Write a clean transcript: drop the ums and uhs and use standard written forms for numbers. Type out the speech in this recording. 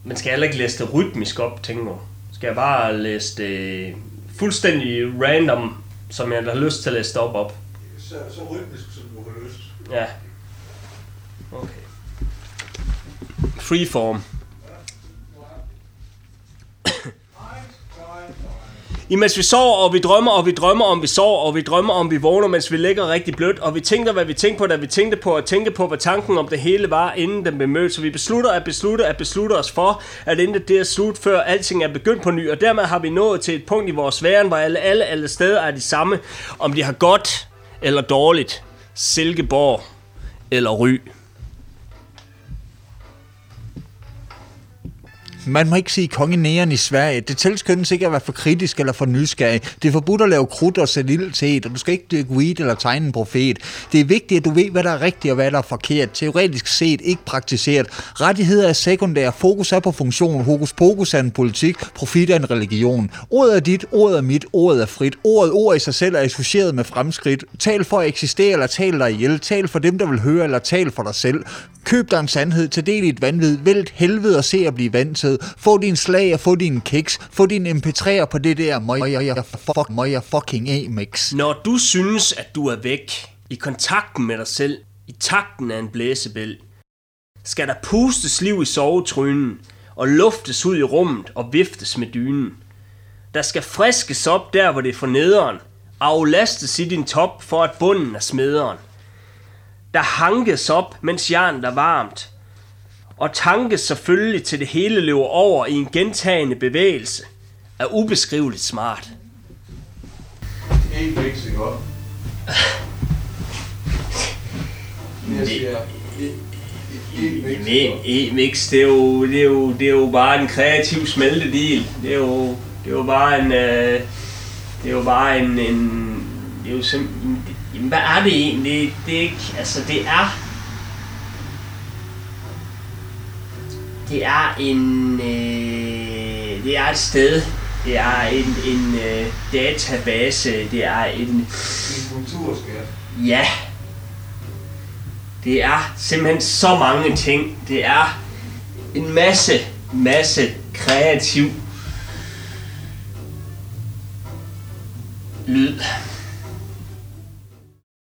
Men skal jeg heller ikke læse det rytmisk op, tænker du? Skal jeg bare læse det fuldstændig random, som jeg har lyst til at læse det op? Så rytmisk, som du har lyst. Ja. Okay. Freeform. Imens vi sover, og vi drømmer, og vi drømmer om vi sover, og vi drømmer om vi vågner, mens vi ligger rigtig blødt, og vi tænker, hvad vi tænker på, da vi tænkte på at tænke på, hvad tanken om det hele var, inden den blev mødt. Så vi beslutter os for, at inden det er slut, før alting er begyndt på ny, og dermed har vi nået til et punkt i vores væren, hvor alle steder er de samme, om de har godt eller dårligt, Silkeborg eller Ry. Man må ikke sige kongenæren i Sverige. Det tilskyndes ikke at være for kritisk eller for nysgerrig. Det er forbudt at lave krudt og sætte ild til et, og du skal ikke dyrke weed eller tegne en profet. Det er vigtigt, at du ved, hvad der er rigtigt og hvad der er forkert. Teoretisk set, ikke praktiseret. Rettigheder er sekundære. Fokus er på funktion. Hokus pokus er en politik. Profit er en religion. Ordet er dit, ordet er mit, ordet er frit. Ord i sig selv er associeret med fremskridt. Tal for at eksistere eller tal dig ihjel. Tal for dem, der vil høre, eller tal for dig selv. Køb dig en sandhed, tag del i et vanvid, vælg et helvede og se at blive vandet. Få din slag og få din kiks, få din mp3'er på det der møjer fucking A-mix. Når du synes, at du er væk, i kontakten med dig selv, i takten af en blæsebæl, skal der pustes liv i sovetrynen, og luftes ud i rummet og viftes med dynen. Der skal friskes op der, hvor det er for nederen, aflastes i din top, for at bunden er smederen. Der hankes op, mens jernet er varmt, og tankes selvfølgelig til det hele løber over i en gentagende bevægelse, er ubeskriveligt smart. E-mix, ikke også? E-mix, det er jo bare en kreativ smeltedil. Det er jo bare en... Hvad er det egentlig? Det er ikke... Altså, det er... Det er en... det er et sted. Det er en database. Det er en... En kulturskat. Ja. Det er simpelthen så mange ting. Det er en masse kreativ lyd.